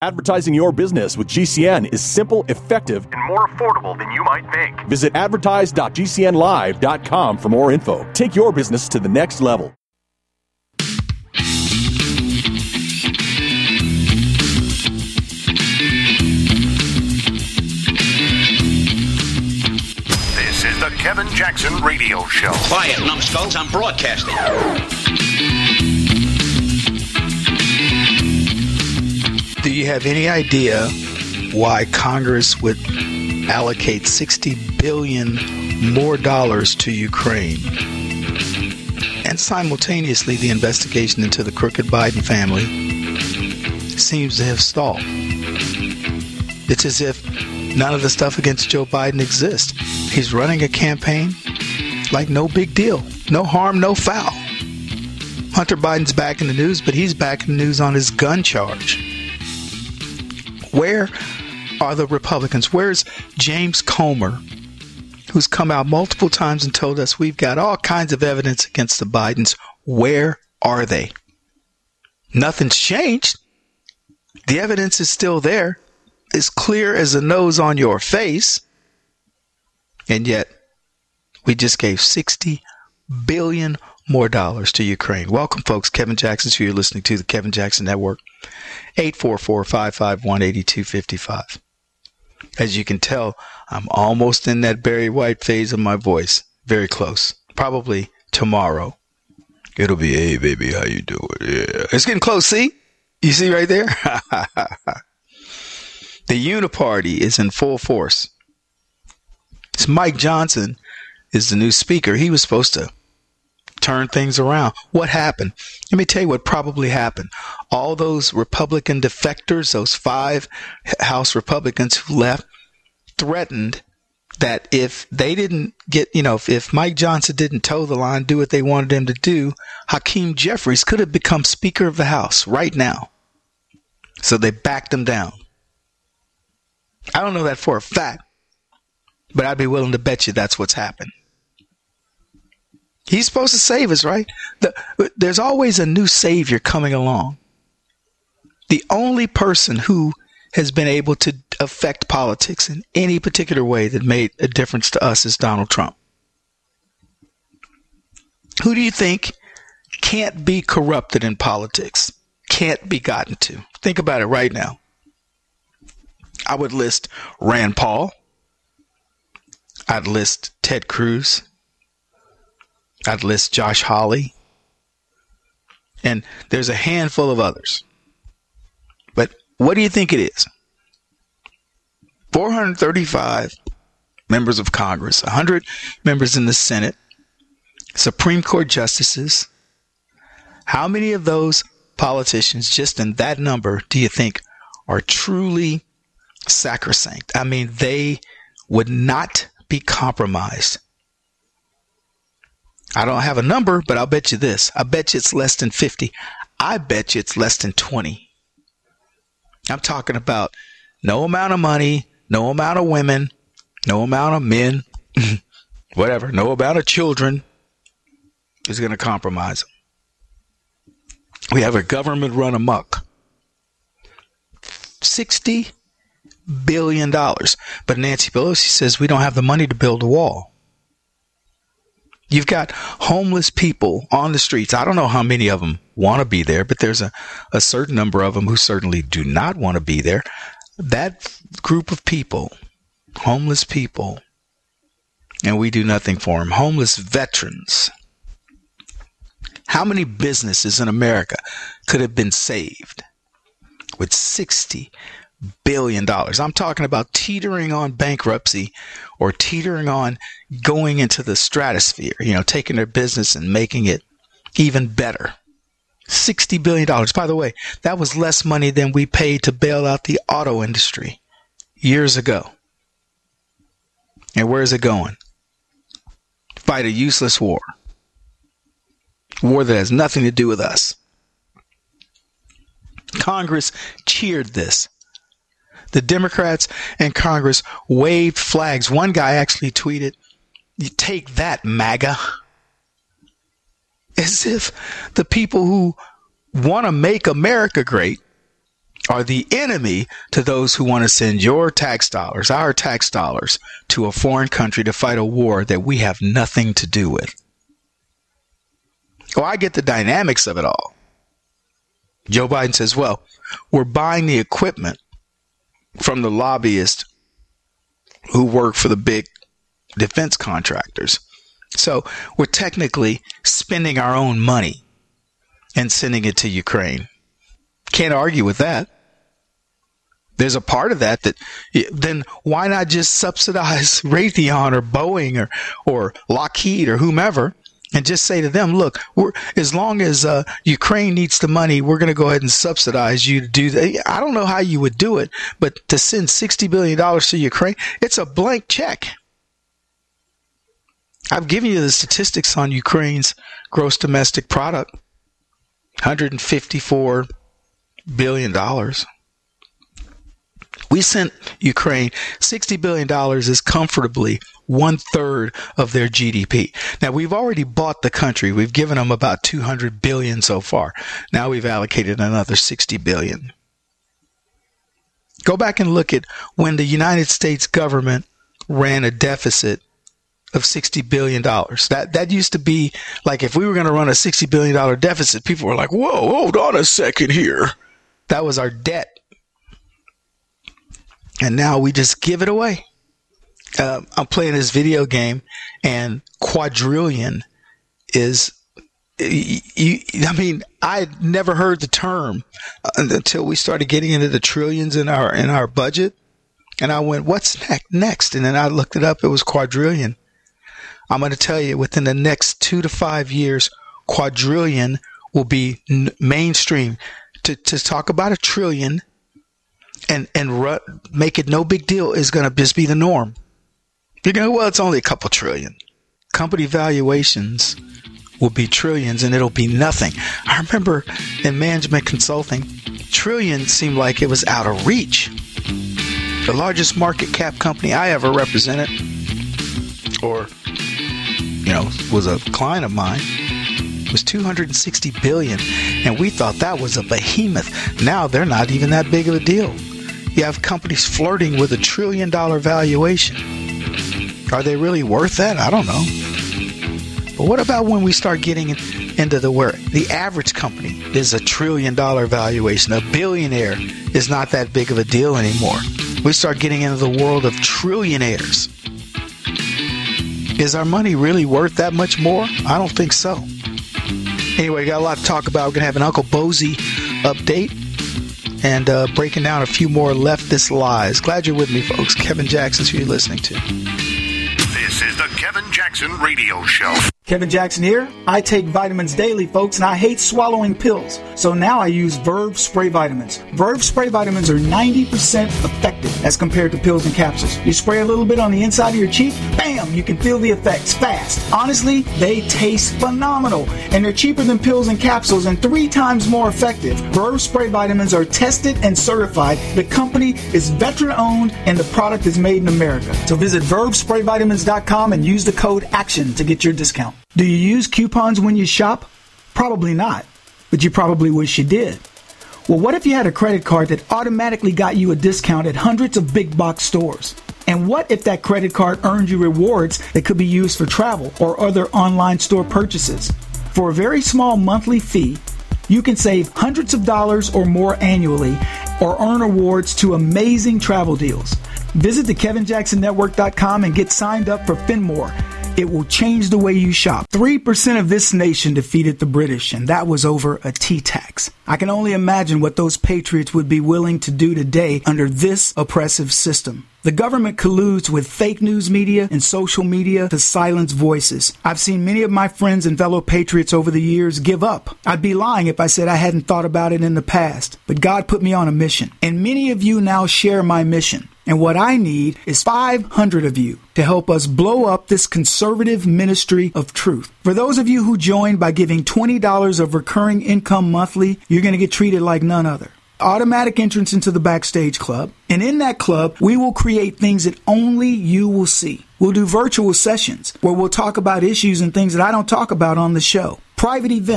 Advertising your business with GCN is simple, effective, and more affordable than you might think. Visit advertise.gcnlive.com for more info. Take your business to the next level. This is the Kevin Jackson Radio Show. Quiet, numbskulls, I'm broadcasting. Do you have any idea why Congress would allocate $60 billion more to Ukraine? And simultaneously, the investigation into the crooked Biden family seems to have stalled. It's as if none of the stuff against Joe Biden exists. He's running a campaign like no big deal. No harm, no foul. Hunter Biden's back in the news, but he's back in the news on his gun charge. Where are the Republicans? Where's James Comer, who's come out multiple times and told us we've got all kinds of evidence against the Bidens? Where are they? Nothing's changed. The evidence is still there, as clear as the nose on your face. And yet, we just gave $60 billion more to Ukraine. Welcome, folks. Kevin Jackson, who you're listening to, the Kevin Jackson Network. 844-551-8255. As you can tell, I'm almost in that Barry White phase of my voice. Very close. Probably tomorrow. It'll be, hey, baby, how you doing? Yeah. It's getting close, see? You see right there? The Uniparty is in full force. It's Mike Johnson is the new speaker. He was supposed to turn things around. What happened? Let me tell you what probably happened. All those Republican defectors, those 5 House Republicans who left, threatened that if they didn't get, if Mike Johnson didn't toe the line, do what they wanted him to do, Hakeem Jeffries could have become Speaker of the House right now. So they backed him down. I don't know that for a fact, but I'd be willing to bet you that's what's happened. He's supposed to save us, right? There's always a new savior coming along. The only person who has been able to affect politics in any particular way that made a difference to us is Donald Trump. Who do you think can't be corrupted in politics? Can't be gotten to? Think about it right now. I would list Rand Paul. I'd list Ted Cruz. I'd list Josh Hawley. And there's a handful of others. But what do you think it is? 435 members of Congress, 100 members in the Senate, Supreme Court justices. How many of those politicians, just in that number, do you think are truly sacrosanct? I mean, they would not be compromised. I don't have a number, but I'll bet you this. I bet you it's less than 50. I bet you it's less than 20. I'm talking about no amount of money, no amount of women, no amount of men, whatever, no amount of children is going to compromise them. We have a government run amok. $60 billion. But Nancy Pelosi says we don't have the money to build a wall. You've got homeless people on the streets. I don't know how many of them want to be there, but there's a certain number of them who certainly do not want to be there. That group of people, homeless people, and we do nothing for them. Homeless veterans. How many businesses in America could have been saved with $60 billion? I'm talking about teetering on bankruptcy or teetering on going into the stratosphere, taking their business and making it even better. $60 billion. By the way, that was less money than we paid to bail out the auto industry years ago. And where is it going? Fight a useless war. War that has nothing to do with us. Congress cheered this. The Democrats in Congress waved flags. One guy actually tweeted, "You take that, MAGA." As if the people who want to make America great are the enemy to those who want to send your tax dollars, our tax dollars, to a foreign country to fight a war that we have nothing to do with. Oh, I get the dynamics of it all. Joe Biden says, well, we're buying the equipment from the lobbyists who work for the big defense contractors. So we're technically spending our own money and sending it to Ukraine. Can't argue with that. There's a part of that then why not just subsidize Raytheon or Boeing or Lockheed or whomever and just say to them, look, as long as Ukraine needs the money, we're going to go ahead and subsidize you to do that. I don't know how you would do it, but to send $60 billion to Ukraine, it's a blank check. I've given you the statistics on Ukraine's gross domestic product, $154 billion. We sent Ukraine $60 billion is comfortably 1/3 of their GDP. Now, we've already bought the country. We've given them about $200 billion so far. Now we've allocated another $60 billion. Go back and look at when the United States government ran a deficit of $60 billion. That used to be like if we were going to run a $60 billion deficit, people were like, whoa, hold on a second here. That was our debt. And now we just give it away. I'm playing this video game, and quadrillion is, I never heard the term until we started getting into the trillions in our budget. And I went, what's next? And then I looked it up. It was quadrillion. I'm going to tell you, within the next 2 to 5 years, quadrillion will be mainstream. To talk about a trillion and make it no big deal is going to just be the norm. Well, it's only a couple trillion. Company valuations will be trillions, and it'll be nothing. I remember in management consulting, trillion seemed like it was out of reach. The largest market cap company I ever represented, or was a client of mine, was $260 billion, and we thought that was a behemoth. Now they're not even that big of a deal. You have companies flirting with $1 trillion valuation. Are they really worth that? I don't know. But what about when we start getting into where the average company is $1 trillion valuation? A billionaire is not that big of a deal anymore. We start getting into the world of trillionaires. Is our money really worth that much more? I don't think so. Anyway, got a lot to talk about. We're going to have an Uncle Bozy update and breaking down a few more leftist lies. Glad you're with me, folks. Kevin Jackson's who you're listening to. This is the Kevin Jackson Radio Show. Kevin Jackson here. I take vitamins daily, folks, and I hate swallowing pills. So now I use Verve Spray Vitamins. Verve Spray Vitamins are 90% effective as compared to pills and capsules. You spray a little bit on the inside of your cheek, bam, you can feel the effects fast. Honestly, they taste phenomenal, and they're cheaper than pills and capsules and 3 times more effective. Verve Spray Vitamins are tested and certified. The company is veteran-owned, and the product is made in America. So visit VerveSprayVitamins.com and use the code ACTION to get your discount. Do you use coupons when you shop? Probably not, but you probably wish you did. Well, what if you had a credit card that automatically got you a discount at hundreds of big box stores? And what if that credit card earned you rewards that could be used for travel or other online store purchases? For a very small monthly fee, you can save hundreds of dollars or more annually or earn awards to amazing travel deals. Visit the KevinJacksonNetwork.com and get signed up for Finmore. It will change the way you shop. 3% of this nation defeated the British, and that was over a tea tax. I can only imagine what those patriots would be willing to do today under this oppressive system. The government colludes with fake news media and social media to silence voices. I've seen many of my friends and fellow patriots over the years give up. I'd be lying if I said I hadn't thought about it in the past, but God put me on a mission, and many of you now share my mission. And what I need is 500 of you to help us blow up this conservative ministry of truth. For those of you who join by giving $20 of recurring income monthly, you're going to get treated like none other. Automatic entrance into the Backstage Club. And in that club, we will create things that only you will see. We'll do virtual sessions where we'll talk about issues and things that I don't talk about on the show. Private events,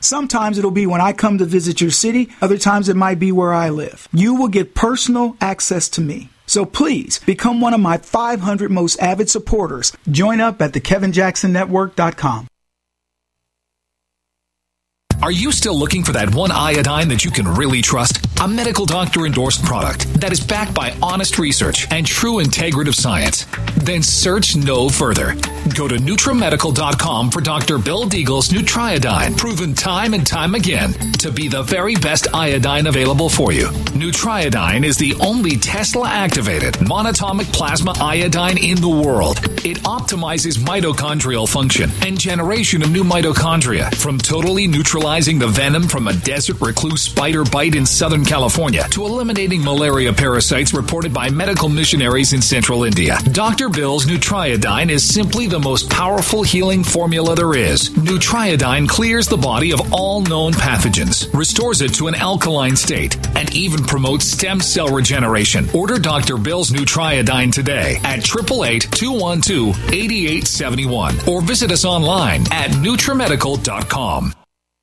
Sometimes it'll be when I come to visit your city. Other times it might be where I live. You will get personal access to me. So please become one of my 500 most avid supporters. Join up at thekevinjacksonnetwork.com. Are you still looking for that one iodine that you can really trust? A medical doctor endorsed product that is backed by honest research and true integrative science? Then search no further. Go to NutriMedical.com for Dr. Bill Deagle's Nutriodine, proven time and time again to be the very best iodine available for you. Nutriodine is the only Tesla-activated monatomic plasma iodine in the world. It optimizes mitochondrial function and generation of new mitochondria from totally neutralizing the venom from a desert recluse spider bite in Southern California to eliminating malaria parasites reported by medical missionaries in central India. Dr. Bill's Nutriodine is simply the most powerful healing formula there is. Nutriodine clears the body of all known pathogens, restores it to an alkaline state, and even promotes stem cell regeneration. Order Dr. Bill's Nutriodine today at 888-212-8871 or visit us online at NutriMedical.com.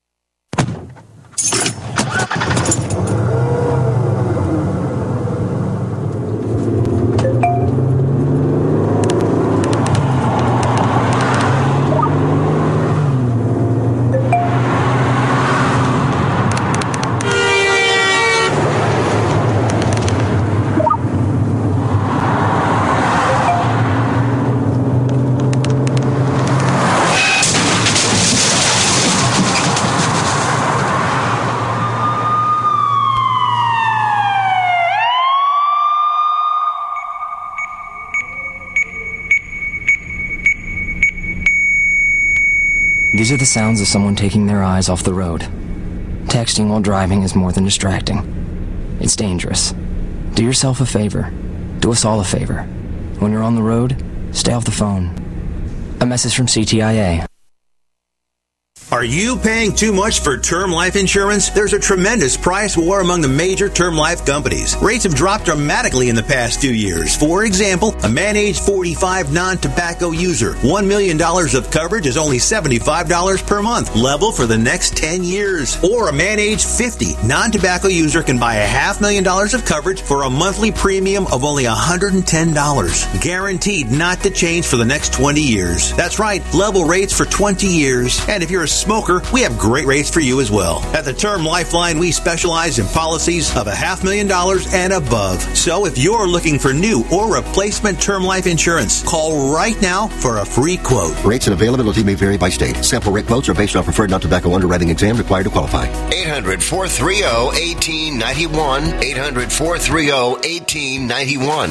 These are the sounds of someone taking their eyes off the road. Texting while driving is more than distracting. It's dangerous. Do yourself a favor. Do us all a favor. When you're on the road, stay off the phone. A message from CTIA. Are you paying too much for term life insurance? There's a tremendous price war among the major term life companies. Rates have dropped dramatically in the past few years. For example, a man age 45 non-tobacco user, $1 million of coverage is only $75 per month, level for the next 10 years. Or a man age 50 non-tobacco user can buy $500,000 of coverage for a monthly premium of only $110, guaranteed not to change for the next 20 years. That's right, level rates for 20 years. And if you're a smoker, we have great rates for you as well. At the Term Lifeline, we specialize in policies of $500,000 and above. So if you're looking for new or replacement term life insurance, call right now for a free quote. Rates and availability may vary by state. Sample rate quotes are based on preferred non-tobacco underwriting exam required to qualify. 800-430-1891. 800-430-1891.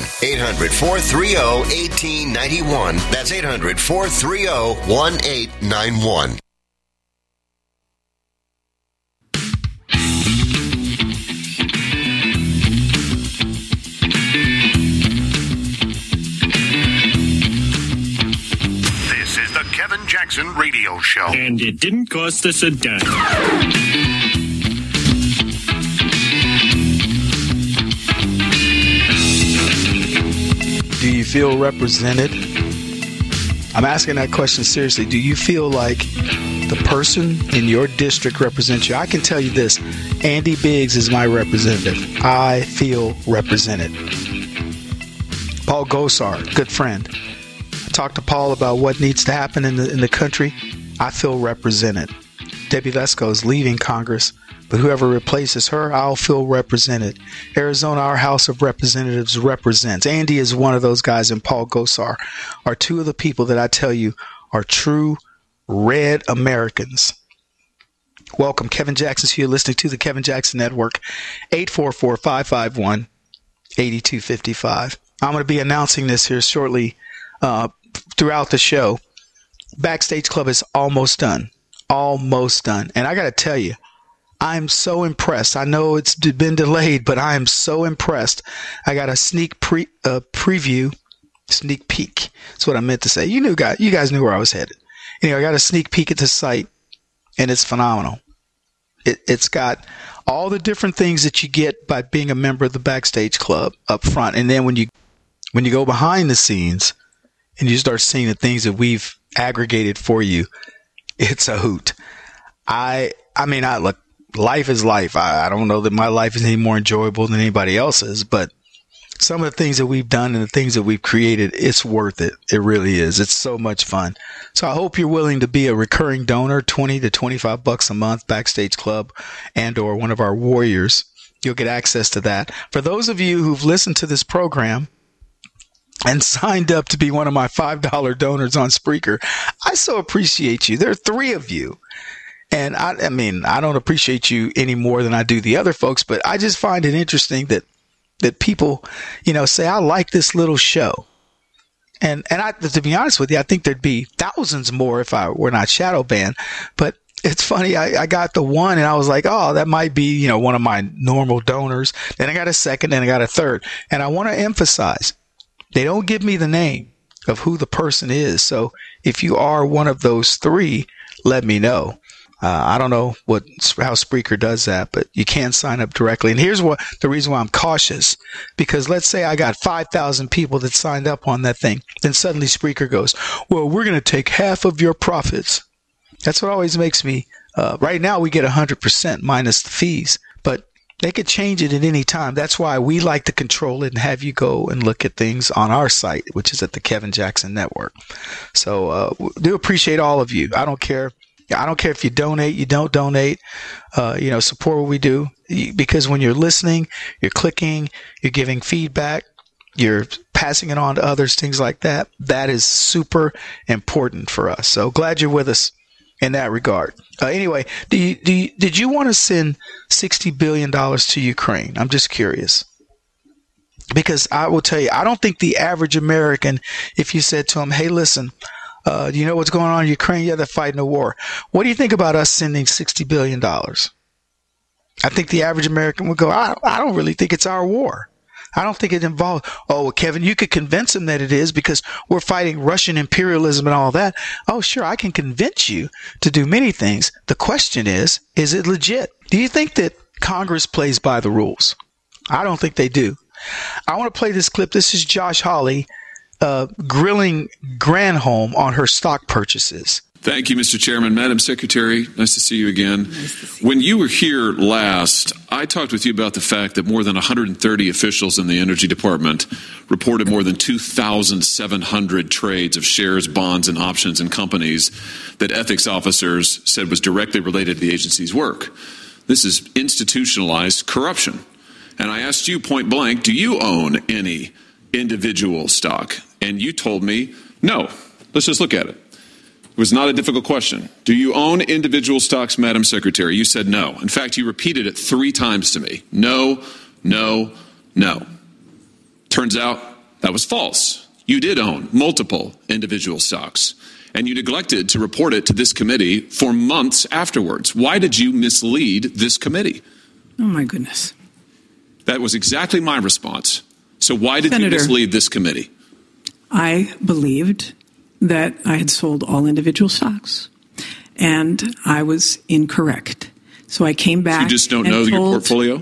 800-430-1891. That's 800-430-1891. Kevin Jackson Radio Show. And it didn't cost us a dime. Do you feel represented? I'm asking that question seriously. Do you feel like the person in your district represents you? I can tell you this. Andy Biggs is my representative. I feel represented. Paul Gosar, good friend. Talk to Paul about what needs to happen in the country. I feel represented. Debbie Lesko is leaving Congress, but whoever replaces her, I'll feel represented. Arizona, our House of Representatives represents. Andy is one of those guys, and Paul Gosar are two of the people that I tell you are true red Americans. Welcome. Kevin Jackson's here, listening to the Kevin Jackson Network, 844-551-8255. I'm going to be announcing this here shortly throughout the show. Backstage Club is almost done. Almost done. And I got to tell you, I'm so impressed. I know it's been delayed, but I am so impressed. I got a sneak preview, sneak peek. That's what I meant to say. You guys knew where I was headed. Anyway, I got a sneak peek at the site, and it's phenomenal. It's got all the different things that you get by being a member of the Backstage Club up front. And then when you go behind the scenes and you start seeing the things that we've aggregated for you, it's a hoot. I look, life is life. I don't know that my life is any more enjoyable than anybody else's, but some of the things that we've done and the things that we've created, it's worth it. It really is. It's so much fun. So I hope you're willing to be a recurring donor, $20 to $25 a month, Backstage Club, and or one of our warriors. You'll get access to that. For those of you who've listened to this program and signed up to be one of my $5 donors on Spreaker, I so appreciate you. There are 3 of you. And I mean, I don't appreciate you any more than I do the other folks, but I just find it interesting that people, say, I like this little show. And to be honest with you, I think there'd be thousands more if I were not shadow banned. But it's funny, I got the one and I was like, oh, that might be, one of my normal donors. Then I got a second and I got a third. And I want to emphasize, they don't give me the name of who the person is. So if you are one of those 3, let me know. I don't know how Spreaker does that, but you can sign up directly. And here's the reason why I'm cautious, because let's say I got 5,000 people that signed up on that thing. Then suddenly Spreaker goes, well, we're going to take half of your profits. That's what always makes me, right now we get 100% minus the fees, but they could change it at any time. That's why we like to control it and have you go and look at things on our site, which is at the Kevin Jackson Network. So, do appreciate all of you. I don't care if you donate, you don't donate, support what we do, because when you're listening, you're clicking, you're giving feedback, you're passing it on to others, things like that. That is super important for us. So glad you're with us in that regard. Anyway, did you want to send $60 billion to Ukraine? I'm just curious. Because I will tell you, I don't think the average American, if you said to him, hey, listen, do you know what's going on in Ukraine? Yeah, they're fighting a war. What do you think about us sending $60 billion? I think the average American would go, I don't really think it's our war. I don't think it involves, oh, well, Kevin, you could convince them that it is because we're fighting Russian imperialism and all that. Oh, sure, I can convince you to do many things. The question is it legit? Do you think that Congress plays by the rules? I don't think they do. I want to play this clip. This is Josh Hawley grilling Granholm on her stock purchases. Thank you, Mr. Chairman. Madam Secretary, nice to see you again. When you were here last, I talked with you about the fact that more than 130 officials in the Energy Department reported more than 2,700 trades of shares, bonds, and options in companies that ethics officers said was directly related to the agency's work. This is institutionalized corruption. And I asked you point blank, do you own any individual stock? And you told me, no. Let's just look at it. It was not a difficult question. Do you own individual stocks, Madam Secretary? You said no. In fact, you repeated it 3 times to me. No, no, no. Turns out that was false. You did own multiple individual stocks, and you neglected to report it to this committee for months afterwards. Why did you mislead this committee? Oh, my goodness. That was exactly my response. So why did you mislead this committee? I believed that I had sold all individual stocks, and I was incorrect. So I came back. You just don't know your portfolio?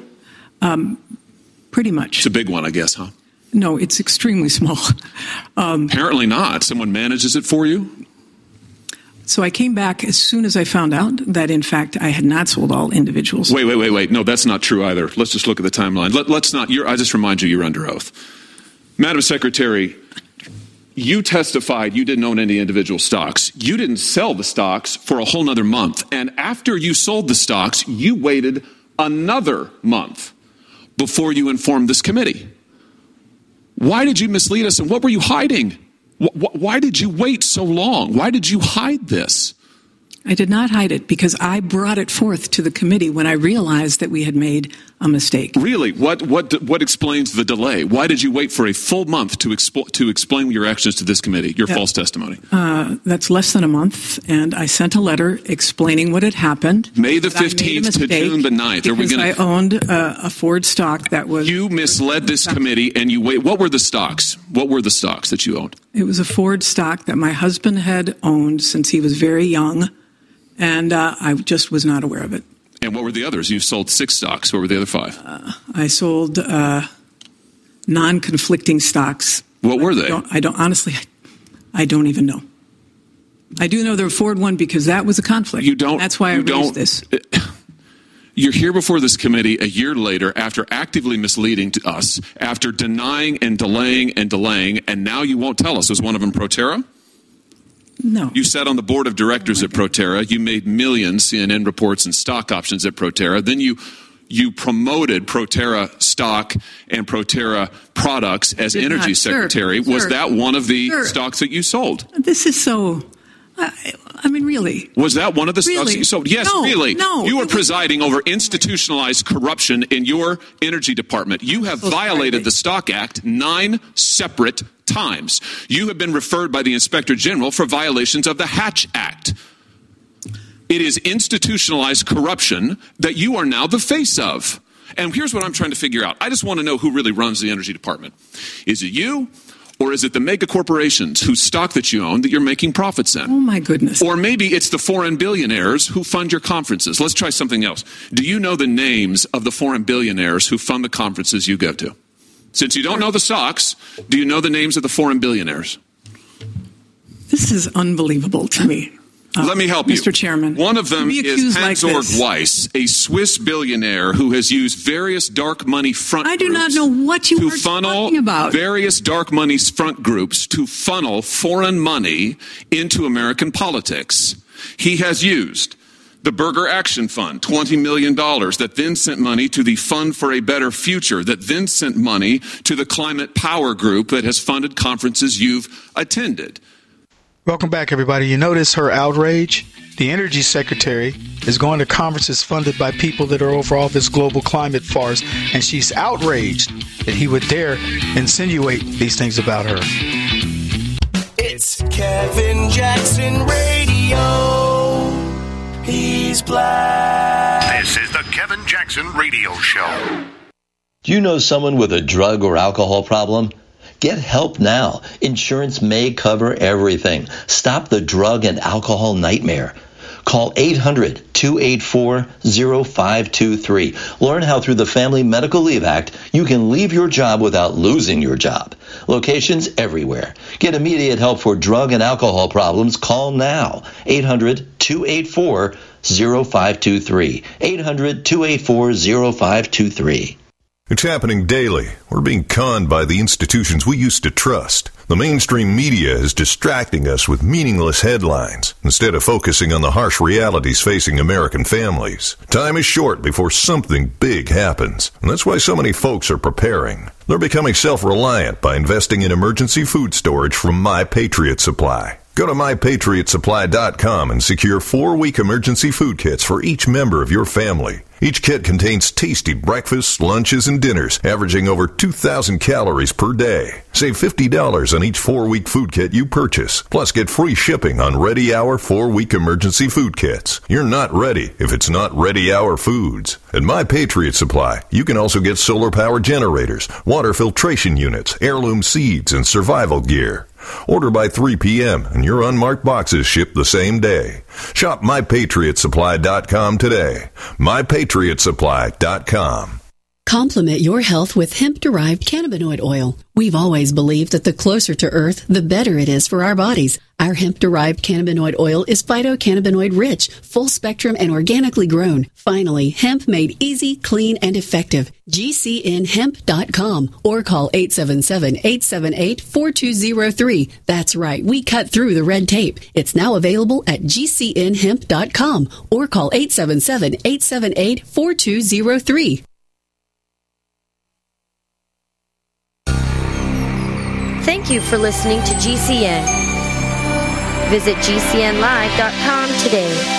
Pretty much. It's a big one, I guess, huh? No, it's extremely small. Apparently not. Someone manages it for you? So I came back as soon as I found out that, in fact, I had not sold all individuals. Wait. No, that's not true either. Let's just look at the timeline. Let's not. I just remind you, you're under oath. Madam Secretary, you testified you didn't own any individual stocks. You didn't sell the stocks for a whole nother month. And after you sold the stocks, you waited another month before you informed this committee. Why did you mislead us, and what were you hiding? Why did you wait so long? Why did you hide this? I did not hide it because I brought it forth to the committee when I realized that we had made a mistake. Really? What explains the delay? Why did you wait for a full month to explain your actions to this committee, your false testimony? That's less than a month, and I sent a letter explaining what had happened. May the 15th to June the 9th. I owned a Ford stock that was... You misled this committee, and you wait. What were the stocks? What were the stocks that you owned? It was a Ford stock that my husband had owned since he was very young. And I just was not aware of it. And what were the others? You sold 6 stocks. What were the other 5? I sold non-conflicting stocks. What were they? I don't even know. I do know the Ford one because that was a conflict. You don't. That's why I raised this. You're here before this committee a year later after actively misleading to us, after denying and delaying, and now you won't tell us. Was one of them Proterra? No. You sat on the board of directors at Proterra. You made millions, CNN reports, and stock options at Proterra. Then you promoted Proterra stock and Proterra products as energy secretary. Was that one of the stocks that you sold? This is so... I mean, really. Was that one of the stocks you sold? Yes, no, really. No. You were presiding over institutionalized corruption in your energy department. You have violated the Stock Act 9 separate times. You have been referred by the Inspector General for violations of the Hatch Act. It is institutionalized corruption that you are now the face of. And here's what I'm trying to figure out. I just want to know who really runs the energy department. Is it you? Or is it the mega corporations whose stock that you own that you're making profits in? Oh, my goodness. Or maybe it's the foreign billionaires who fund your conferences. Let's try something else. Do you know the names of the foreign billionaires who fund the conferences you go to? Since you don't know the stocks, do you know the names of the foreign billionaires? This is unbelievable to me. Let me help you. Mr. Chairman. One of them is Hans-Georg Weiss, a Swiss billionaire who has used various dark money front groups. I do not know what you are talking about. Various dark money front groups to funnel foreign money into American politics. He has used the Burger Action Fund, $20 million, that then sent money to the Fund for a Better Future, that then sent money to the Climate Power Group that has funded conferences you've attended. Welcome back, everybody. You notice her outrage? The energy secretary is going to conferences funded by people that are over all this global climate farce, and she's outraged that he would dare insinuate these things about her. It's Kevin Jackson Radio. He's black. This is the Kevin Jackson Radio Show. Do you know someone with a drug or alcohol problem? Get help now. Insurance may cover everything. Stop the drug and alcohol nightmare. Call 800-284-0523. Learn how through the Family Medical Leave Act you can leave your job without losing your job. Locations everywhere. Get immediate help for drug and alcohol problems. Call now. 800-284-0523. 800-284-0523. It's happening daily. We're being conned by the institutions we used to trust. The mainstream media is distracting us with meaningless headlines instead of focusing on the harsh realities facing American families. Time is short before something big happens, and that's why so many folks are preparing. They're becoming self-reliant by investing in emergency food storage from My Patriot Supply. Go to MyPatriotSupply.com and secure 4-week emergency food kits for each member of your family. Each kit contains tasty breakfasts, lunches, and dinners, averaging over 2,000 calories per day. Save $50 on each 4-week food kit you purchase. Plus, get free shipping on Ready Hour 4-week emergency food kits. You're not ready if it's not Ready Hour foods. At My Patriot Supply, you can also get solar power generators, water filtration units, heirloom seeds, and survival gear. Order by 3 p.m. and your unmarked boxes ship the same day. Shop MyPatriotSupply.com today. MyPatriotSupply.com. Complement your health with hemp-derived cannabinoid oil. We've always believed that the closer to Earth, the better it is for our bodies. Our hemp-derived cannabinoid oil is phytocannabinoid-rich, full-spectrum, and organically grown. Finally, hemp made easy, clean, and effective. GCNhemp.com or call 877-878-4203. That's right, we cut through the red tape. It's now available at GCNhemp.com or call 877-878-4203. Thank you for listening to GCN. Visit GCNlive.com today.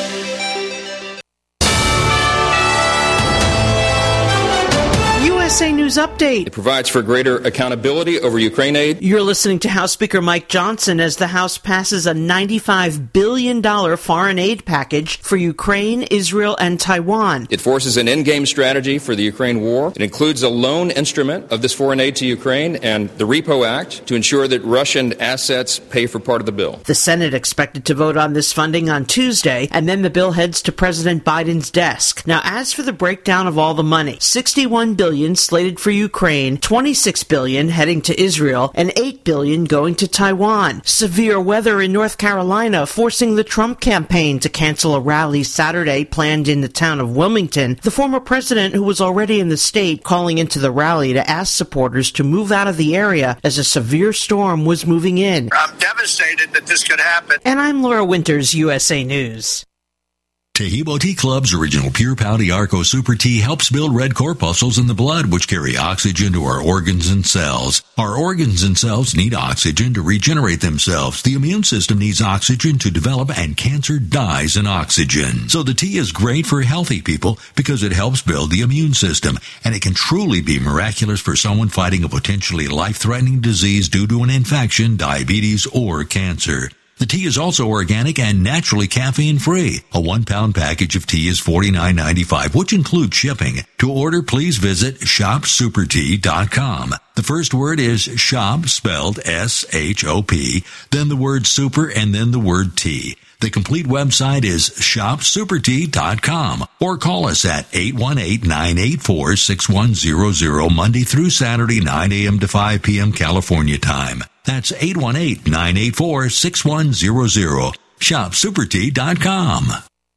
USA News Update. It provides for greater accountability over Ukraine aid. You're listening to House Speaker Mike Johnson as the House passes a $95 billion foreign aid package for Ukraine, Israel, and Taiwan. It forces an endgame strategy for the Ukraine war. It includes a loan instrument of this foreign aid to Ukraine and the Repo Act to ensure that Russian assets pay for part of the bill. The Senate expected to vote on this funding on Tuesday, and then the bill heads to President Biden's desk. Now, as for the breakdown of all the money, $61 billion slated for Ukraine, $26 billion heading to Israel, and $8 billion going to Taiwan. Severe weather in North Carolina forcing the Trump campaign to cancel a rally Saturday planned in the town of Wilmington. The former president, who was already in the state, calling into the rally to ask supporters to move out of the area as a severe storm was moving in. I'm devastated that this could happen. And I'm Laura Winters, USA News. Tahibo Tea Club's original Pure Pouty Arco Super Tea helps build red corpuscles in the blood, which carry oxygen to our organs and cells. Our organs and cells need oxygen to regenerate themselves. The immune system needs oxygen to develop, and cancer dies in oxygen. So the tea is great for healthy people because it helps build the immune system, and it can truly be miraculous for someone fighting a potentially life-threatening disease due to an infection, diabetes, or cancer. The tea is also organic and naturally caffeine-free. A 1-pound package of tea is $49.95, which includes shipping. To order, please visit shopsupertea.com. The first word is shop, spelled S-H-O-P, then the word super, and then the word tea. The complete website is shopsupertea.com, or call us at 818-984-6100 Monday through Saturday, 9 a.m. to 5 p.m. California time. That's 818-984-6100. Shopsupertea.com.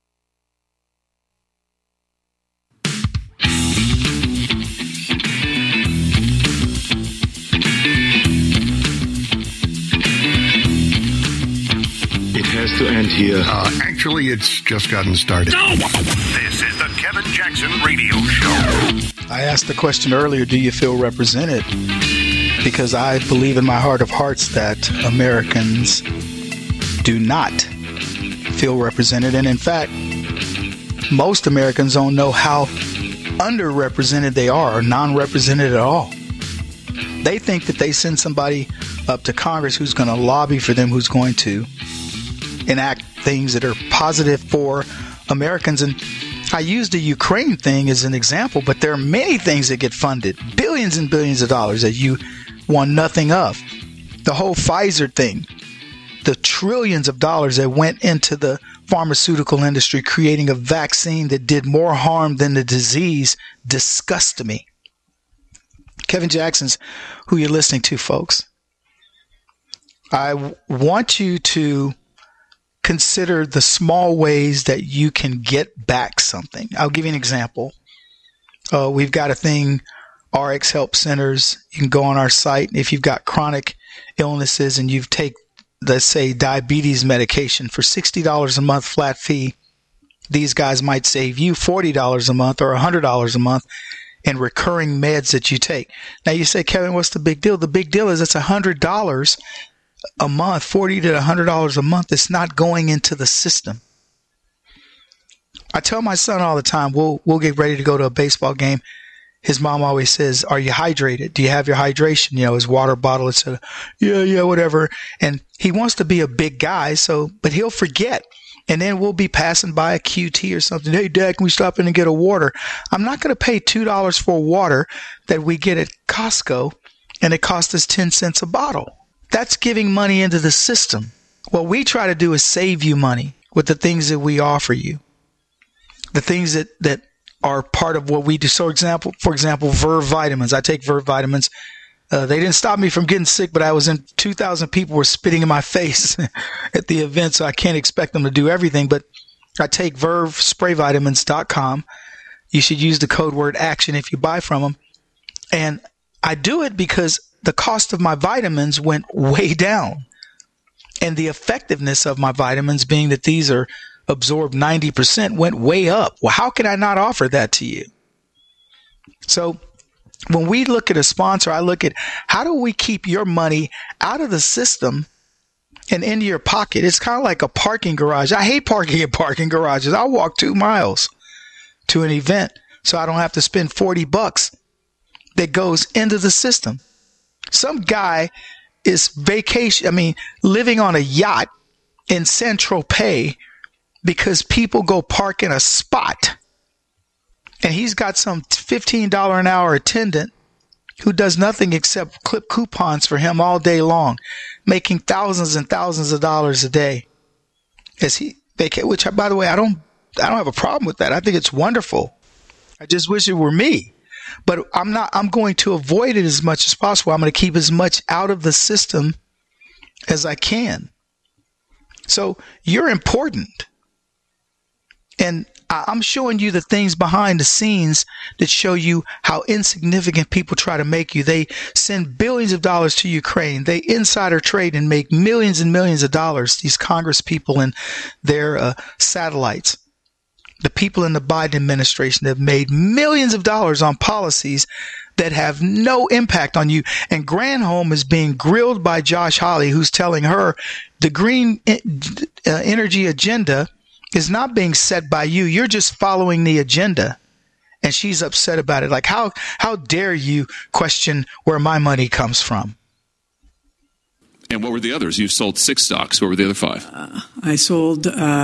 Has to end here. Actually, it's just gotten started. No! This is the Kevin Jackson Radio Show. I asked the question earlier, do you feel represented? Because I believe in my heart of hearts that Americans do not feel represented. And in fact, most Americans don't know how underrepresented they are, or non-represented at all. They think that they send somebody up to Congress who's going to lobby for them, who's going to enact things that are positive for Americans. And I used the Ukraine thing as an example, but there are many things that get funded, billions and billions of dollars that you want nothing of. The whole Pfizer thing, the trillions of dollars that went into the pharmaceutical industry creating a vaccine that did more harm than the disease, disgusts me. Kevin Jackson's who you're listening to, folks. I want you to consider the small ways that you can get back something. I'll give you an example. We've got a thing, RX Help Centers. You can go on our site. If you've got chronic illnesses and you take, let's say, diabetes medication for $60 a month flat fee, these guys might save you $40 a month or $100 a month in recurring meds that you take. Now you say, Kevin, what's the big deal? The big deal is it's $100 a month, $40 to $100 a month. It's not going into the system. I tell my son all the time, we'll get ready to go to a baseball game. His mom always says, are you hydrated? Do you have your hydration? You know, his water bottle, etc. Yeah, whatever. And he wants to be a big guy, but he'll forget. And then we'll be passing by a QT or something. Hey, Dad, can we stop in and get a water? I'm not going to pay $2 for water that we get at Costco, and it costs us 10 cents a bottle. That's giving money into the system. What we try to do is save you money with the things that we offer you. The things that are part of what we do. So, for example, Verve vitamins. I take Verve vitamins. They didn't stop me from getting sick, but 2,000 people were spitting in my face at the event, so I can't expect them to do everything. But I take VerveSprayVitamins.com. You should use the code word ACTION if you buy from them. And I do it because the cost of my vitamins went way down. And the effectiveness of my vitamins, being that these are absorbed 90%, went way up. Well, how can I not offer that to you? So when we look at a sponsor, I look at how do we keep your money out of the system and into your pocket? It's kind of like a parking garage. I hate parking in parking garages. I'll walk 2 miles to an event so I don't have to spend $40 that goes into the system. Some guy is living on a yacht in Saint-Tropez because people go park in a spot. And he's got some $15 an hour attendant who does nothing except clip coupons for him all day long, making thousands and thousands of dollars a day. Which, by the way, I don't have a problem with that. I think it's wonderful. I just wish it were me. but I'm going to avoid it as much as possible. I'm going to keep as much out of the system as I can. So you're important. And I'm showing you the things behind the scenes that show you how insignificant people try to make you. They send billions of dollars to Ukraine. They insider trade and make millions and millions of dollars, these Congress people and their satellites. The people in the Biden administration have made millions of dollars on policies that have no impact on you. And Granholm is being grilled by Josh Hawley, who's telling her the green energy agenda is not being set by you. You're just following the agenda. And she's upset about it. Like, how dare you question where my money comes from? And what were the others? You sold 6 stocks. What were the other 5? I sold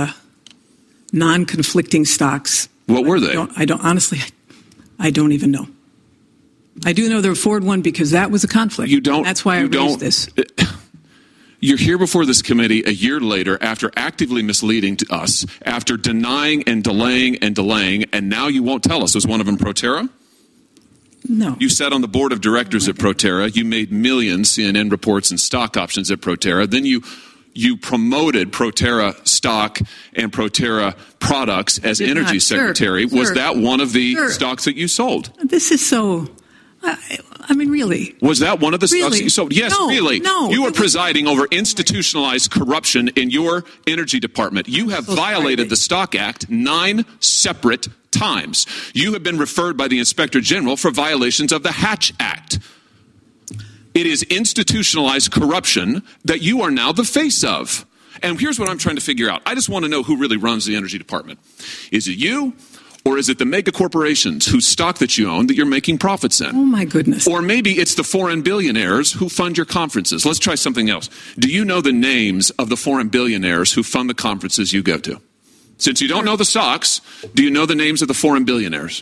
non-conflicting stocks. What were they? I don't even know. I do know the Ford one because that was a conflict. That's why I raised this. You're here before this committee a year later after actively misleading to us, after denying and delaying, and now you won't tell us. Was one of them Proterra? No. You sat on the board of directors at Proterra. You made millions, CNN reports, and stock options at Proterra. Then you promoted Proterra stock and Proterra products as energy secretary. Sir, was that one of the stocks that you sold? This is so... I mean, really? Was that one of the stocks that you sold? Yes, no, really. No. You are presiding over institutionalized corruption in your energy department. You have violated the Stock Act 9 separate times. You have been referred by the Inspector General for violations of the Hatch Act. It is institutionalized corruption that you are now the face of. And here's what I'm trying to figure out. I just want to know who really runs the energy department. Is it you? Or is it the mega corporations whose stock that you own that you're making profits in? Oh, my goodness. Or maybe it's the foreign billionaires who fund your conferences. Let's try something else. Do you know the names of the foreign billionaires who fund the conferences you go to? Since you don't know the stocks, do you know the names of the foreign billionaires?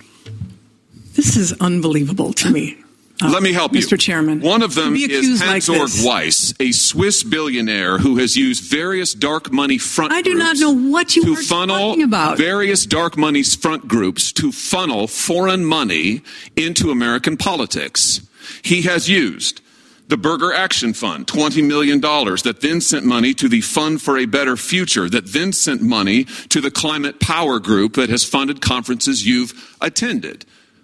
This is unbelievable to me. Let me help you. Mr. Chairman. One of them is Hans-Georg like Weiss, a Swiss billionaire who has used various dark money front groups. I do not know what you are talking about. Various dark money front groups to funnel foreign money into American politics. He has used the Burger Action Fund, $20 million, that then sent money to the Fund for a Better Future, that then sent money to the Climate Power Group that has funded conferences you've attended.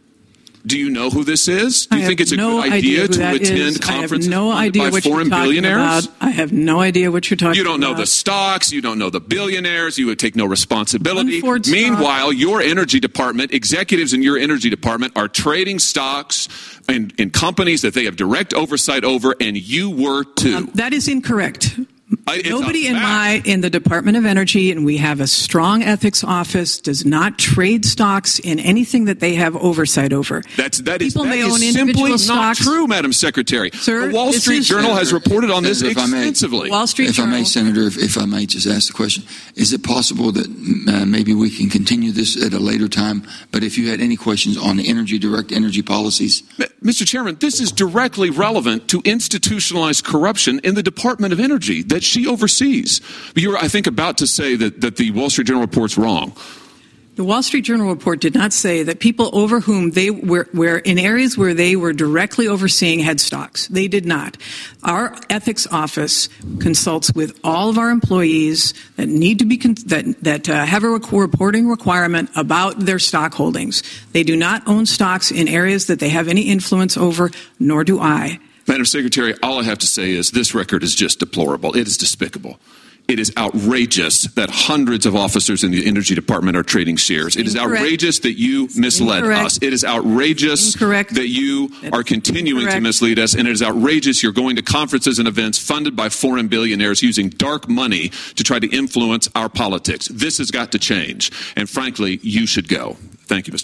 Do you know who this is? Do you think it's a good idea to attend conferences funded by foreign billionaires? I have no idea what you're talking about. You don't know the stocks. You don't know the billionaires. You would take no responsibility. Meanwhile, your energy department, executives in your energy department are trading stocks in companies that they have direct oversight over, and you were too. That is incorrect. Nobody in the Department of Energy, and we have a strong ethics office, does not trade stocks in anything that they have oversight over. That is simply not true, Madam Secretary. Sir, the Wall Street Journal has reported on this extensively. Wall Street Journal. If I may, Senator, if I may just ask the question, is it possible that maybe we can continue this at a later time, but if you had any questions on the direct energy policies? Mr. Chairman, this is directly relevant to institutionalized corruption in the Department of Energy that she oversees. You're, I think, about to say that the Wall Street Journal report's wrong. The Wall Street Journal report did not say that people over whom they were in areas where they were directly overseeing had stocks. They did not. Our ethics office consults with all of our employees that need to be that have a reporting requirement about their stock holdings. They do not own stocks in areas that they have any influence over, nor do I. Madam Secretary, all I have to say is this record is just deplorable. It is despicable. It is outrageous that hundreds of officers in the Energy Department are trading shares. It is outrageous that you misled us. It is outrageous that you are continuing to mislead us. And it is outrageous you're going to conferences and events funded by foreign billionaires using dark money to try to influence our politics. This has got to change. And frankly, you should go. Thank you, Mr.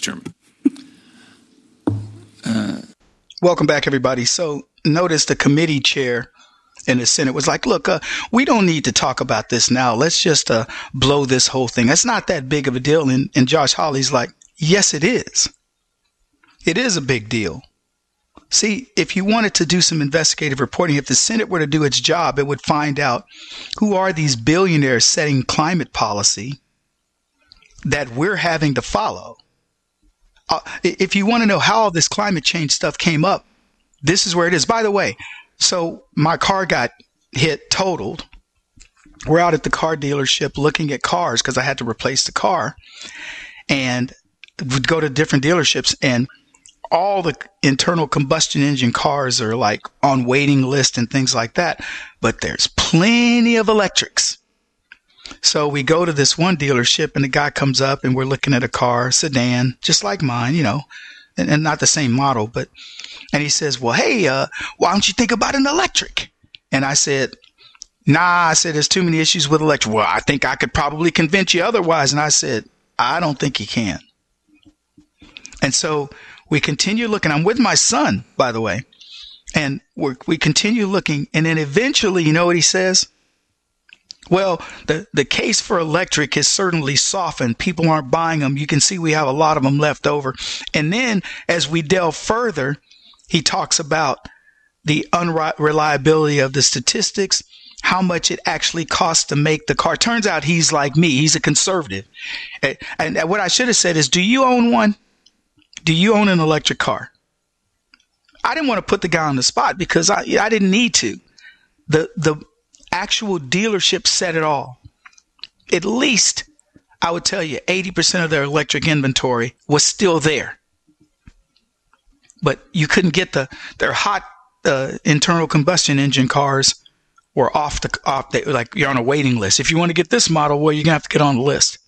Chairman. Welcome back, everybody. So notice the committee chair in the Senate was like, look, we don't need to talk about this now. Let's just blow this whole thing. It's not that big of a deal. And Josh Hawley's like, yes, it is. It is a big deal. See, if you wanted to do some investigative reporting, if the Senate were to do its job, it would find out who are these billionaires setting climate policy that we're having to follow. if you want to know how all this climate change stuff came up, this is where it is. By the way, so my car got totaled. We're out at the car dealership looking at cars because I had to replace the car, and would go to different dealerships, and all the internal combustion engine cars are like on waiting list and things like that, but there's plenty of electrics. So we go to this one dealership, and the guy comes up, and we're looking at a car, sedan, just like mine, and not the same model, and he says, well, hey, why don't you think about an electric? And I said, nah, I said, there's too many issues with electric. Well, I think I could probably convince you otherwise. And I said, I don't think you can. And so we continue looking. I'm with my son, by the way, and we continue looking. And then eventually, you know what he says? Well, the case for electric has certainly softened. People aren't buying them. You can see we have a lot of them left over. And then as we delve further, he talks about the unreliability of the statistics, how much it actually costs to make the car. Turns out he's like me. He's a conservative. And what I should have said is, do you own one? Do you own an electric car? I didn't want to put the guy on the spot because I didn't need to. The actual dealership said it all. At least, I would tell you, 80% of their electric inventory was still there. But you couldn't get their hot internal combustion engine cars were off like you're on a waiting list. If you want to get this model, well, you're going to have to get on the list.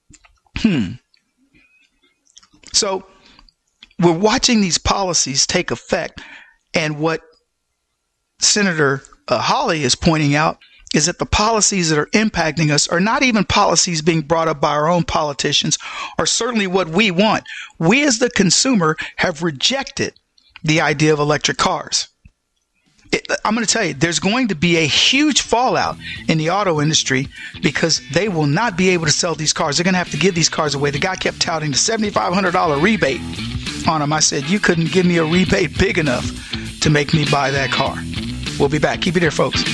So we're watching these policies take effect, and what Senator Hawley is pointing out is that the policies that are impacting us are not even policies being brought up by our own politicians, or certainly what we want. We as the consumer have rejected the idea of electric cars. I'm going to tell you, there's going to be a huge fallout in the auto industry because they will not be able to sell these cars. They're going to have to give these cars away. The guy kept touting the $7,500 rebate on them. I said, you couldn't give me a rebate big enough to make me buy that car. We'll be back. Keep it here, folks.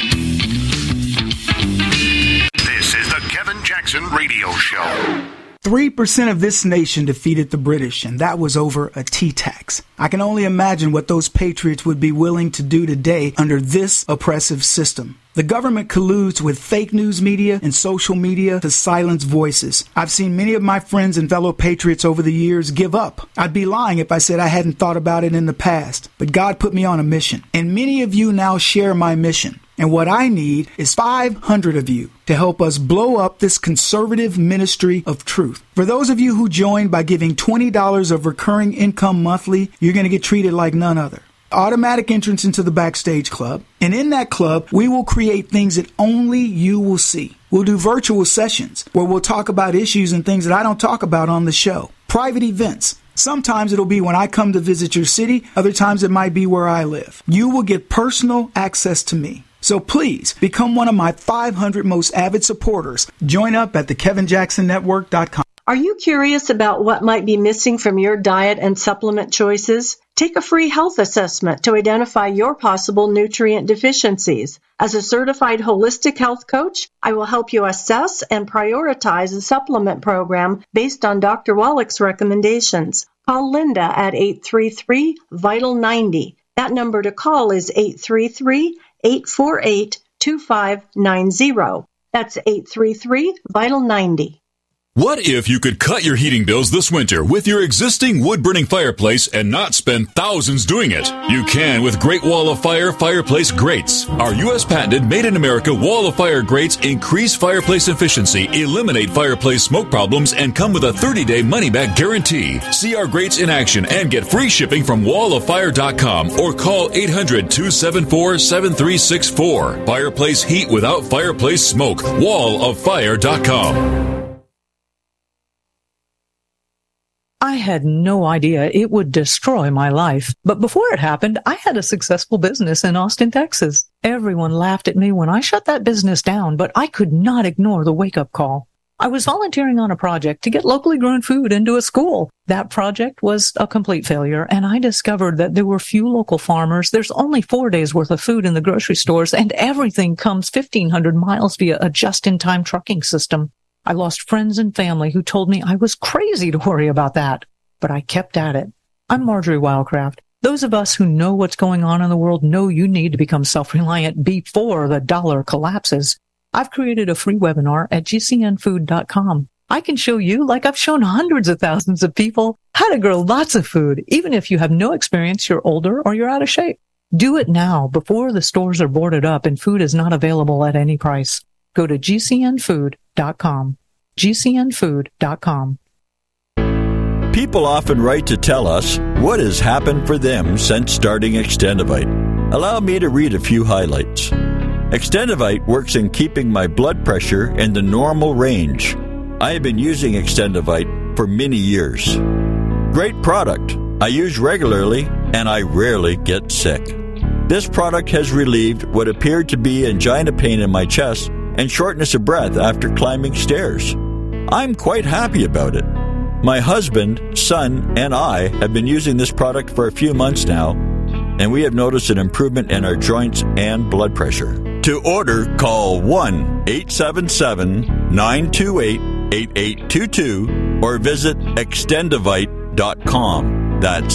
This is the Kevin Jackson Radio Show. 3% of this nation defeated the British, and that was over a tea tax. I can only imagine what those patriots would be willing to do today under this oppressive system. The government colludes with fake news media and social media to silence voices. I've seen many of my friends and fellow patriots over the years give up. I'd be lying if I said I hadn't thought about it in the past, but God put me on a mission, and many of you now share my mission. And what I need is 500 of you to help us blow up this conservative ministry of truth. For those of you who join by giving $20 of recurring income monthly, you're going to get treated like none other. Automatic entrance into the Backstage Club. And in that club, we will create things that only you will see. We'll do virtual sessions where we'll talk about issues and things that I don't talk about on the show. Private events. Sometimes it'll be when I come to visit your city. Other times it might be where I live. You will get personal access to me. So please become one of my 500 most avid supporters. Join up at thekevinjacksonnetwork.com. Are you curious about what might be missing from your diet and supplement choices? Take a free health assessment to identify your possible nutrient deficiencies. As a certified holistic health coach, I will help you assess and prioritize a supplement program based on Dr. Wallach's recommendations. Call Linda at 833-VITAL-90. That number to call is 833-848-2590. That's 833-VITAL-90. What if you could cut your heating bills this winter with your existing wood-burning fireplace and not spend thousands doing it? You can with Great Wall of Fire fireplace grates. Our U.S. patented made-in-America Wall of Fire grates increase fireplace efficiency, eliminate fireplace smoke problems, and come with a 30-day money-back guarantee. See our grates in action and get free shipping from walloffire.com or call 800-274-7364. Fireplace heat without fireplace smoke. walloffire.com. I had no idea it would destroy my life. But before it happened, I had a successful business in Austin, Texas. Everyone laughed at me when I shut that business down, but I could not ignore the wake-up call. I was volunteering on a project to get locally grown food into a school. That project was a complete failure, and I discovered that there were few local farmers. There's only 4 days worth of food in the grocery stores, and everything comes 1,500 miles via a just-in-time trucking system. I lost friends and family who told me I was crazy to worry about that. but I kept at it. I'm Marjorie Wildcraft. Those of us who know what's going on in the world know you need to become self-reliant before the dollar collapses. I've created a free webinar at gcnfood.com. I can show you, like I've shown hundreds of thousands of people, how to grow lots of food, even if you have no experience, you're older, or you're out of shape. Do it now before the stores are boarded up and food is not available at any price. Go to gcnfood.com. gcnfood.com. People often write to tell us what has happened for them since starting Extendivite. Allow me to read a few highlights. Extendivite works in keeping my blood pressure in the normal range. I have been using Extendivite for many years. Great product. I use regularly and I rarely get sick. This product has relieved what appeared to be angina pain in my chest and shortness of breath after climbing stairs. I'm quite happy about it. My husband, son, and I have been using this product for a few months now, and we have noticed an improvement in our joints and blood pressure. To order, call 1-877-928-8822 or visit Extendivite.com. That's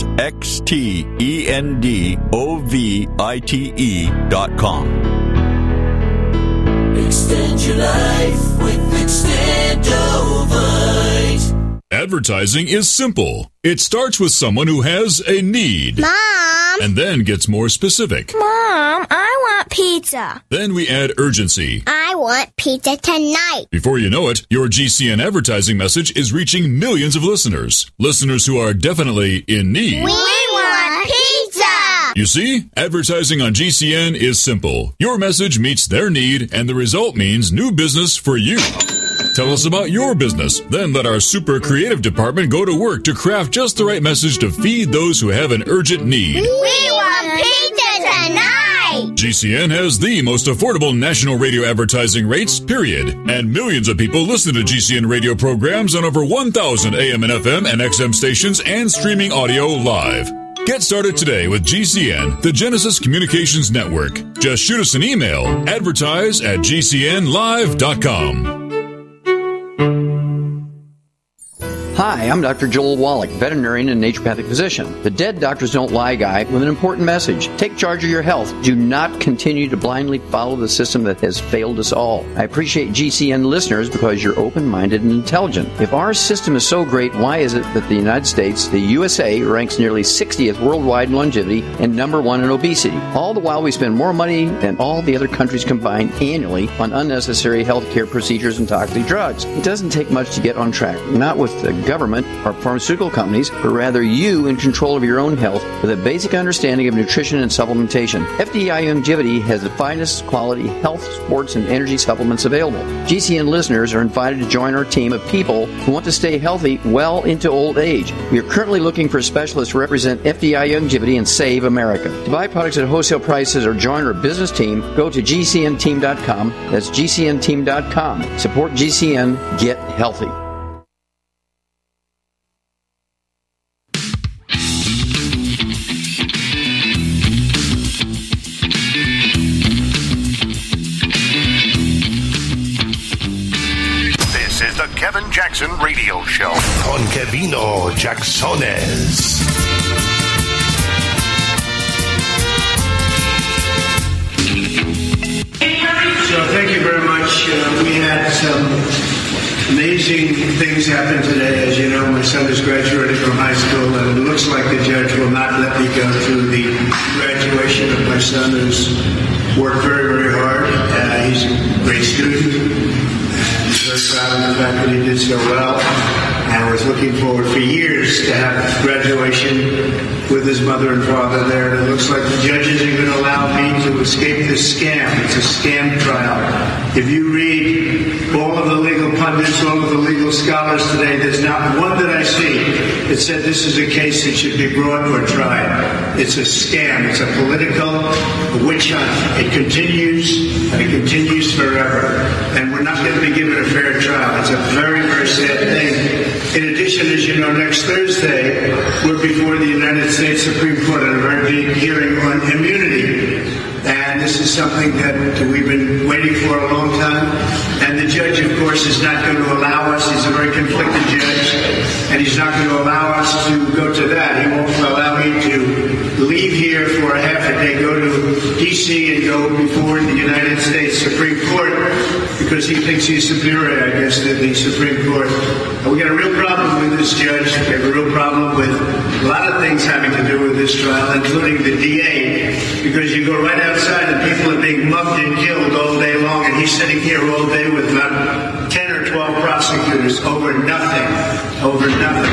XTENDOVITE.com. Extend your life with Extendovite. Advertising is simple. It starts with someone who has a need. Mom! And then gets more specific. Mom, I want pizza. Then we add urgency. I want pizza tonight. Before you know it, your GCN advertising message is reaching millions of listeners. Listeners who are definitely in need. We want pizza! You see, advertising on GCN is simple. Your message meets their need, and the result means new business for you. Tell us about your business. Then let our super creative department go to work to craft just the right message to feed those who have an urgent need. We want pizza tonight! GCN has the most affordable national radio advertising rates, period. And millions of people listen to GCN radio programs on over 1,000 AM and FM and XM stations and streaming audio live. Get started today with GCN, the Genesis Communications Network. Just shoot us an email, advertise@gcnlive.com. Hi, I'm Dr. Joel Wallach, veterinarian and naturopathic physician. The Dead Doctors Don't Lie guy with an important message. Take charge of your health. Do not continue to blindly follow the system that has failed us all. I appreciate GCN listeners because you're open-minded and intelligent. If our system is so great, why is it that the United States, the USA, ranks nearly 60th worldwide in longevity and number 1 in obesity? All the while we spend more money than all the other countries combined annually on unnecessary health care procedures and toxic drugs. It doesn't take much to get on track. Not with the government or pharmaceutical companies, but rather you in control of your own health with a basic understanding of nutrition and supplementation. FDI Longevity has the finest quality health, sports, and energy supplements available. GCN listeners are invited to join our team of people who want to stay healthy well into old age. We are currently looking for specialists to represent FDI Longevity and Save America. To buy products at wholesale prices or join our business team, go to gcnteam.com. That's gcnteam.com. Support GCN. Get healthy. Kevin Jackson Radio Show. Con Kevino Jacksones. So thank you very much. We had some amazing things happen today. As you know, my son is graduating from high school, and it looks like the judge will not let me go through the graduation of my son, who's worked very, very hard. He's a great student. Very proud of the fact that he did so well, and was looking forward for years to have graduation with his mother and father there. And it looks like the judges are going to allow me to escape this scam. It's a scam trial. If you read all of the legal pundits, all of the legal scholars today, there's not one that I see that said this is a case that should be brought or tried. It's a scam. It's a political witch hunt. It continues, and it continues forever. And we're not going to be given a fair trial. It's a very, very sad thing. In addition, as you know, next Thursday, we're before the United States Supreme Court on a very big hearing on immunity. And this is something that we've been waiting for a long time. And the judge, of course, is not going to allow us. He's a very conflicted judge, and he's not going to allow us to go to that. He won't allow me to leave here for a half a day, go to D.C. and go before the United States Supreme Court because he thinks he's superior, I guess, to the Supreme Court. And we got a real problem with this judge. We have a real problem with a lot of things having to do with this trial, including the DA, because you go right outside and people are being mugged and killed all day long, and he's sitting here all day with about 10 or 12 prosecutors over nothing, over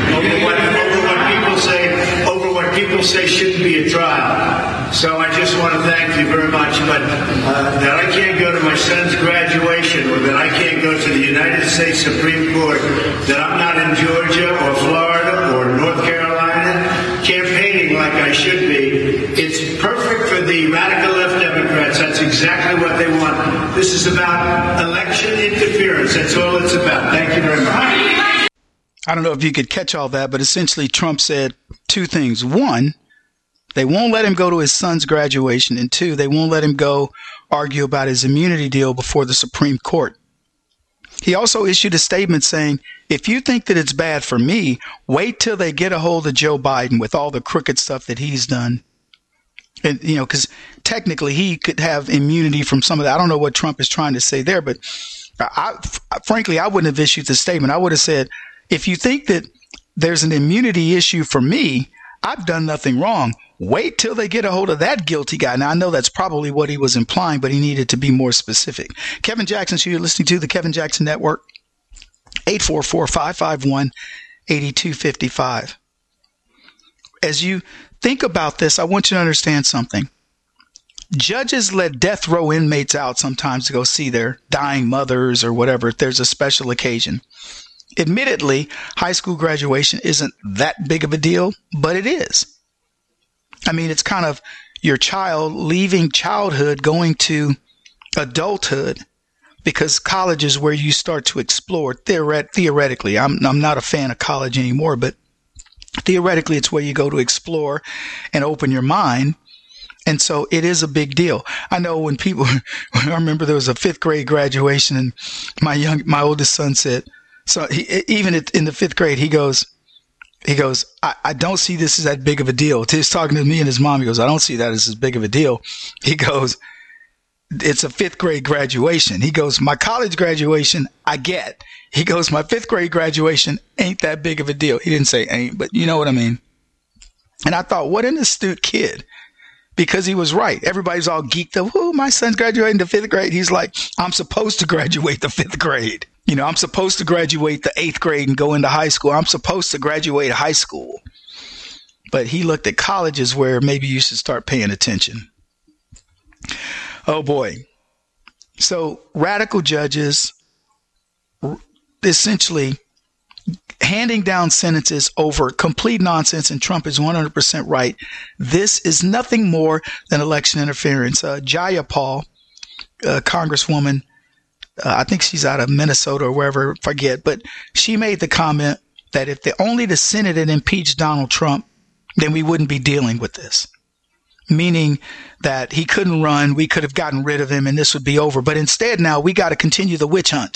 what people say shouldn't be a trial. So I just want to thank you very much, but that I can't go to my son's graduation, or that I can't go to the United States Supreme Court, that I'm not in Georgia or Florida or North Carolina campaigning like I should be. It's perfect for the radical left Democrats. That's exactly what they want. This is about election interference. That's all it's about. Thank you very much. I don't know if you could catch all that, but essentially Trump said two things. One, they won't let him go to his son's graduation. And two, they won't let him go argue about his immunity deal before the Supreme Court. He also issued a statement saying, if you think that it's bad for me, wait till they get a hold of Joe Biden with all the crooked stuff that he's done. And, you know, because technically he could have immunity from some of that. I don't know what Trump is trying to say there, but frankly, I wouldn't have issued the statement. I would have said, if you think that there's an immunity issue for me, I've done nothing wrong. Wait till they get a hold of that guilty guy. Now, I know that's probably what he was implying, but he needed to be more specific. Kevin Jackson, so you're listening to the Kevin Jackson Network, 844-551-8255. As you think about this, I want you to understand something. Judges let death row inmates out sometimes to go see their dying mothers or whatever if there's a special occasion. Admittedly, high school graduation isn't that big of a deal, but it is. I mean, it's kind of your child leaving childhood, going to adulthood, because college is where you start to explore theoretically. I'm not a fan of college anymore, but theoretically, it's where you go to explore and open your mind. And so it is a big deal. I know when I remember there was a 5th grade graduation, and my oldest son said, so even in the 5th grade, he goes, I don't see this as that big of a deal. He's talking to me and his mom. He goes, I don't see that as big of a deal. He goes, it's a 5th grade graduation. He goes, my college graduation, I get. He goes, my 5th grade graduation ain't that big of a deal. He didn't say ain't, but you know what I mean. And I thought, what an astute kid. Because he was right. Everybody's all geeked up. Ooh, my son's graduating to 5th grade. He's like, I'm supposed to graduate the 5th grade. You know, I'm supposed to graduate the 8th grade and go into high school. I'm supposed to graduate high school. But he looked at colleges where maybe you should start paying attention. Oh, boy. So radical judges essentially handing down sentences over complete nonsense, and Trump is 100% right. This is nothing more than election interference. Jayapal, Congresswoman, I think she's out of Minnesota or wherever, forget, but she made the comment that if only the Senate had impeached Donald Trump, then we wouldn't be dealing with this. Meaning that he couldn't run, we could have gotten rid of him, and this would be over. But instead now we got to continue the witch hunt.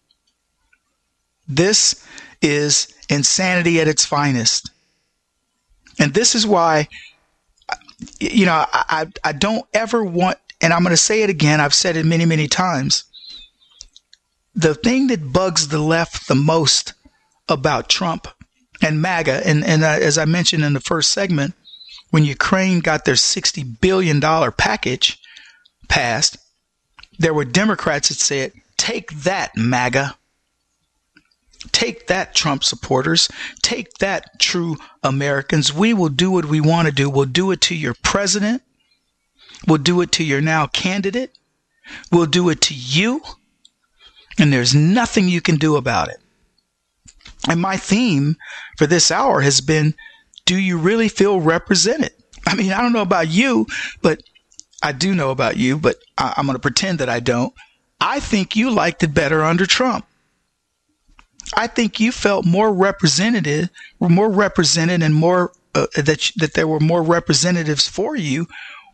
This is insanity at its finest. And this is why, you know, I don't ever want, and I'm going to say it again, I've said it many, many times, the thing that bugs the left the most about Trump and MAGA, and as I mentioned in the first segment, when Ukraine got their $60 billion package passed, there were Democrats that said, take that, MAGA. Take that, Trump supporters. Take that, true Americans. We will do what we want to do. We'll do it to your president. We'll do it to your now candidate. We'll do it to you. And there's nothing you can do about it. And my theme for this hour has been, do you really feel represented? I mean, I don't know about you, but I do know about you, but I'm going to pretend that I don't. I think you liked it better under Trump. I think you felt more represented and more that there were more representatives for you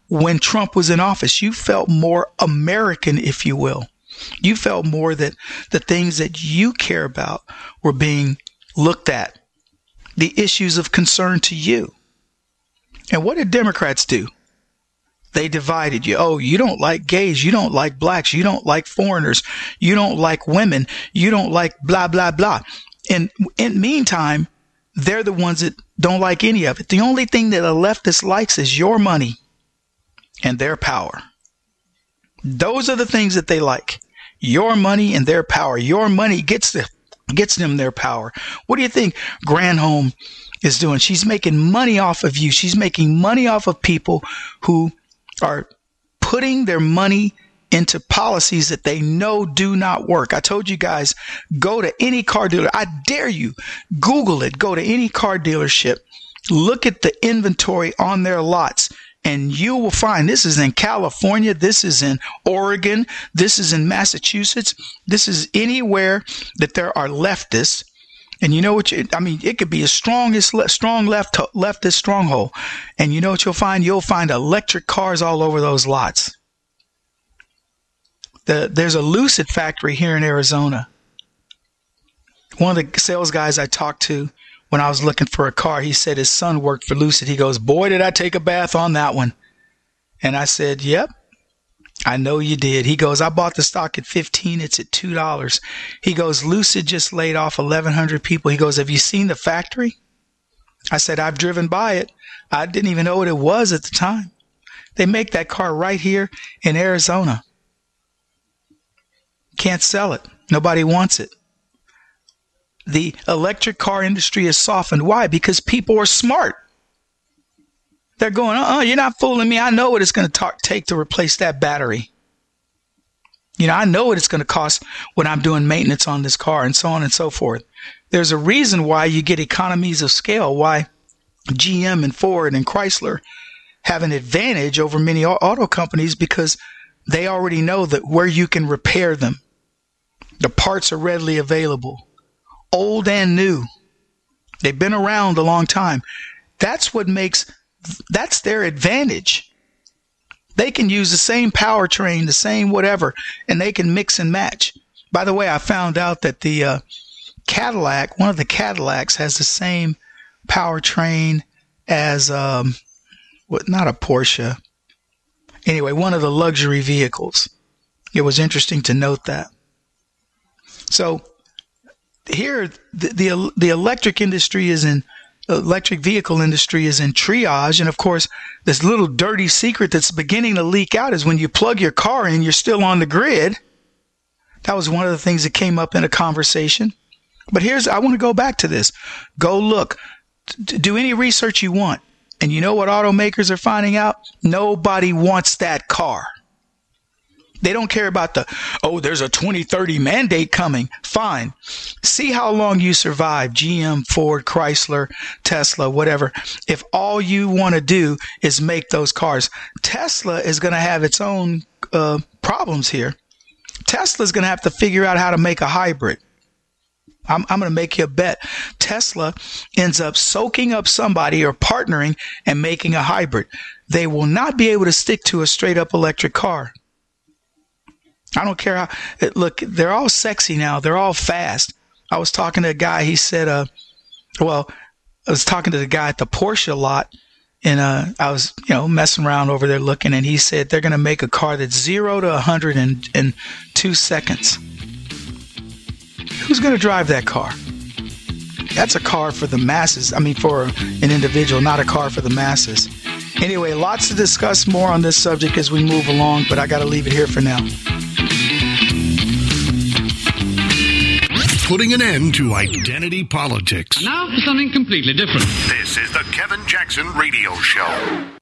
when Trump was in office. You felt more American, if you will. You felt more that the things that you care about were being looked at, the issues of concern to you. And what did Democrats do? They divided you. Oh, you don't like gays. You don't like blacks. You don't like foreigners. You don't like women. You don't like blah, blah, blah. And in the meantime, they're the ones that don't like any of it. The only thing that a leftist likes is your money and their power. Those are the things that they like. Your money and their power. Your money gets them their power. What do you think Granholm is doing? She's making money off of you. She's making money off of people who are putting their money into policies that they know do not work. I told you guys, go to any car dealer. I dare you. Google it. Go to any car dealership. Look at the inventory on their lots. And you will find, this is in California, this is in Oregon, this is in Massachusetts, this is anywhere that there are leftists. And you know what? It could be a strong leftist stronghold. And you know what you'll find? You'll find electric cars all over those lots. There's a Lucid factory here in Arizona. One of the sales guys I talked to when I was looking for a car, he said his son worked for Lucid. He goes, boy, did I take a bath on that one. And I said, yep, I know you did. He goes, I bought the stock at $15. It's at $2. He goes, Lucid just laid off 1,100 people. He goes, have you seen the factory? I said, I've driven by it. I didn't even know what it was at the time. They make that car right here in Arizona. Can't sell it. Nobody wants it. The electric car industry is softened. Why? Because people are smart. They're going, you're not fooling me. I know what it's going to take to replace that battery. I know what it's going to cost when I'm doing maintenance on this car and so on and so forth. There's a reason why you get economies of scale, why GM and Ford and Chrysler have an advantage over many auto companies, because they already know that where you can repair them. The parts are readily available, old and new. They've been around a long time. That's their advantage. They can use the same powertrain, the same whatever, and they can mix and match. By the way, I found out that the Cadillac, one of the Cadillacs, has the same powertrain as not a Porsche. Anyway, one of the luxury vehicles. It was interesting to note that. So here, the electric industry is in. Electric vehicle industry is in triage. And of course, this little dirty secret that's beginning to leak out is when you plug your car in, you're still on the grid. That was one of the things that came up in a conversation. But I want to go back to this. Go look. Do any research you want. And you know what automakers are finding out? Nobody wants that car. They don't care about there's a 2030 mandate coming. Fine. See how long you survive. GM, Ford, Chrysler, Tesla, whatever. If all you want to do is make those cars, Tesla is going to have its own problems here. Tesla's going to have to figure out how to make a hybrid. I'm going to make you a bet. Tesla ends up soaking up somebody or partnering and making a hybrid. They will not be able to stick to a straight up electric car. I don't care how. Look, they're all sexy now. They're all fast. I was talking to a guy. He said, I was talking to the guy at the Porsche lot, and I was, messing around over there looking, and he said they're going to make a car that's 0 to 100 in 2 seconds. Who's going to drive that car? That's a car for the masses. For an individual, not a car for the masses. Anyway, lots to discuss more on this subject as we move along, but I got to leave it here for now. Putting an end to identity politics. Now for something completely different. This is the Kevin Jackson Radio Show.